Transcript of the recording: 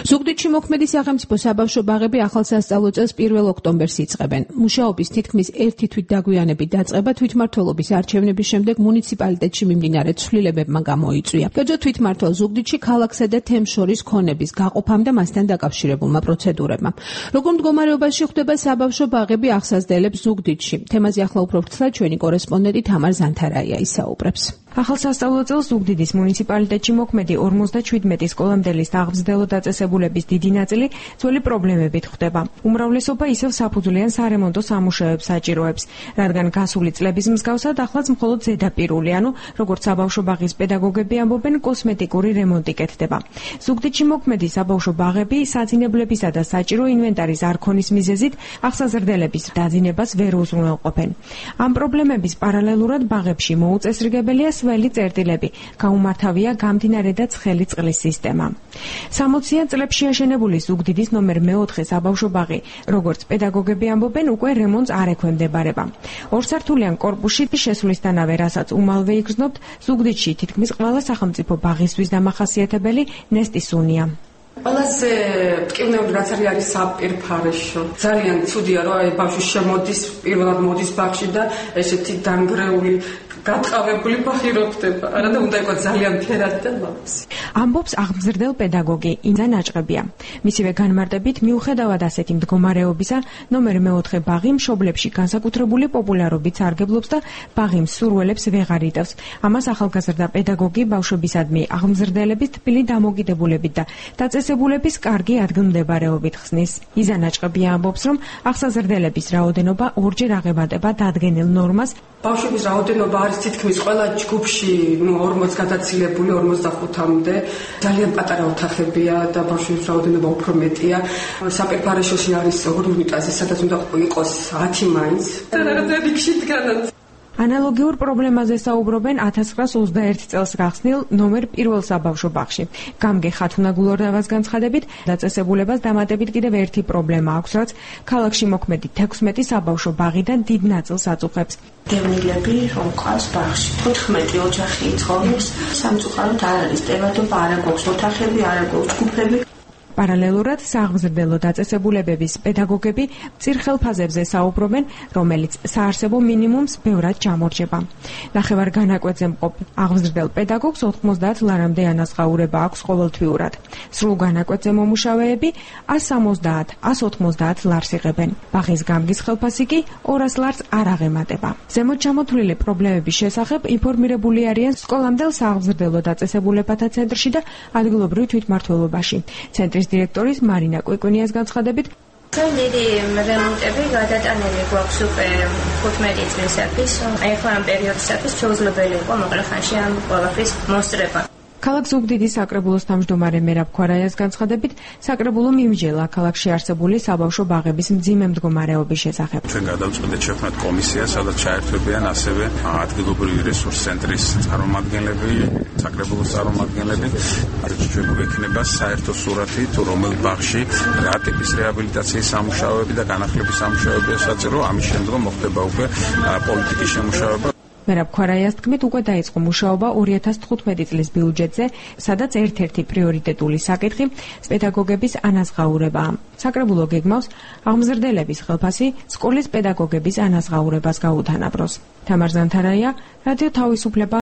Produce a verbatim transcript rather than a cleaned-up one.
ზუგდიდში მოქმედი სახელმწიფო საბავშვო ბაღები ახალ სასწავლო წელს პირველ ოქტომბერს იწყებენ. მუშაობის თითქმის ერთი თვით დაგვიანებით დაწყება თვითმმართველობის არჩევნების შემდეგ მუნიციპალიტეტში მიმდინარე ცვლილებებმა გამოიწვია. გჯ თვითმმართველ ზუგდიდში ქალაქსა და თემს შორის ქონების გაყოფამ და მასთან დაკავშირებულმა პროცედურებმა. როგორ მდგომარეობაში ხდება საბავშვო ბაღები ახსაზრდელებს ზუგდიდში? თემაზე ახლა უფრო ფრთლად ჩვენი კორესპონდენტი თამარ ზანთარაია ისაუბრებს. ახალ სასწავლო წელს ზუგდიდის მუნიციპალიტეტში მოქმედი ორმოცდაშვიდმეტი სკოლამდელის აღგზრდელო დაწესებულების დიდი ნაწილი ძველი პრობლემებით ხდება. უმრავლესობა ისევ საფუძვლიან სარემონტო სამუშაოებს საჭიროებს, რადგან გასული წლების მსგავსად ახლაც მხოლოდ ზედაპირული, ანუ როგორც საბავშვო ბაღის პედაგოგები ამბობენ, კოსმეტიკური რემონტი კეთდება. ზუგდიდში მოქმედი საბავშვო ბაღები საძინებლებისა და საჭირო ინვენტარის არ ქონის მიზეზით ახსაზრდელების დაძინებას ვერ უზრუნველყოფენ. ამ პრობლემების პარალელურად ბაღებში მოუწესრიგებელია სველი წერტილები, გაუმართავია გამდინარე და ცხელი წყლის სისტემა. სამოციან წლებში აშენებული ზუგდიდის ნომერ მეოთხე საბავშვო ბაღი, როგორც პედაგოგები ამბობენ, უკვე რემონტს არ ექვემდებარება. ორსართულიან კორპუსში შესვლისთანავე, რასაც უმალვე იგრძნობთ, ზუგდიდში თითქმის ყველა სახელმწიფო ბაღისთვის დამახასიათებელი ნესტის უნია. ყველაზე მტკივნეული რაც არის საპირფარეშო. ძალიან ცუდია, რომ აი ბავშვი შემოდის, პირველად მოდის ბაღში და ესეთი დანგრეული გატყავებული ბაღი რო ხდება. არა და უნდა იყოს ძალიან ფერადი და ლამაზი. ამბობს აღმზრდელ პედაგოგი ინზა ნაჭყებია. მისივე განმარტებით, მიუხედავად ასეთი მდგომარეობისა, ნომერ მეოთხე ბაღი მშობლებში განსაკუთრებული პოპულარობით სარგებლობს და ბაღი მსურველებს ვეღარ იტევს. ამას ახალგაზრდა პედაგოგი ბავშვებისადმი აღმზრდელების თბილი დამოკიდებულებით და დაწესებულების კარგი ადგილმდებარეობით ხსნის. იზა ნაჭყებია ამბობს, რომ ახსაზრდელების რაოდენობა ორჯერ აღემატება დადგენილ ნორმას. ბავშვების რაოდენობა არის თითქმის ყველა ჯგუფში, ნუ ორმოც გადაცილებული ორმოცდახუთამდე. ძალიან პატარა ოთახებია და ბავშვების რაოდენობა უფრო მეტია. საპირფარეშოში არის ორი უნიტაზი, სადაც უნდა იყოს ათი მაინც. და რაღაცა რიგში დგანაც. ანალოგიურ პრობლემაზე საუბრობენ ათას ცხრაას ოცდაერთი წელს გახსნილ ნომერ პირველ საბავშვო ბაღში. გამგე ხათუნაგულორდავას განცხადებით, დაწესებულებას დამატებით კიდევ ერთი პრობლემა აქვს, რაც ქალაქში მოქმედი თექვსმეტი საბავშვო ბაღიდან დიდ ნაწილს აწუხებს. დევნილები რომ ყავს ბაღში. ოთხმეტი ოჯახი იცხოვრებს, სამწუხაროდ არ არის ტევადობა, არ აქვს ოთახები, არ აქვს ჯგუფები. პარალელურად სააღმზრდელო დაწესებულებების პედაგოგები მწირ ხელფაზებზე საუბრობენ, რომელიც საარსებო მინიმუმს ბევრად ჯამორჯება. ნახევარ განაკვეთზე მყოფ აღმზრდელ პედაგოგს ოთხმოცდაათ ლარამდე ანაზღაურება აქვს ყოველთვიურად. სრულ განაკვეთზე მომუშავეები ას სამოცდაათ ას ოთხმოცდაათ ლარს იღებენ. ბაღის გამგის ხელფასი კი ორას ლარს არ აღემატება. ზემოთ ჩამოთვლილი პრობლემების შესახებ ინფორმირებული არიან სკოლამდელ სააღმზრდელო დაწესებულებათა ცენტრში და ადგილობრივ თვითმმართველობაში. ცენტრის დირექტორის მარინა კვიკვინიას განცხადებით, დიდი რემონტები გადატანილი გვაქვს უკვე ხუთმეტი წლისათვის. ეხლა ამ პერიოდისათვის შეუძლებელი იყო მოკლე ხანში ამ ყველაფრის მოსწრება. ქალაქ ზუგდიდის საკრებულოს თავმჯდომარე მერაბ ქვარაიას განცხადებით, საკრებულო მიმჯელა ქალაქში არსებული საბავშვო ბაღების მძიმე მდგომარეობის შესახებ. ჩვენ გადავწყვეტეთ შექმნათ კომისია, სადაც ჩაერთვებიან ასევე ადგილობრივი რესურს ცენტრის წარმომადგენლები, საკრებულოს წარმომადგენლები. ჩვენ გვექნება საერთო სურათი, თუ რომელ ბაღში რა ტიპის რეაბილიტაციის სამუშაოები და განახლების სამუშაოებია საჭირო, ამის შემდგომ მოხდება უკვე პოლიტიკის შემუშავება. მერაბ ქვარაიას თქმით, უკვე დაიწყო მუშაობა ორი ათას თხუთმეტი წლის ბიუჯეტზე, სადაც ერთ-ერთი პრიორიტეტული საკითხი პედაგოგების ანაზღაურებაა. საკრებულო გეგმავს აღმზრდელების ხელფასი სკოლის პედაგოგების ანაზღაურებას გაუთანაბროს. თამარ ზანთარაია, რადიო თავისუფლება.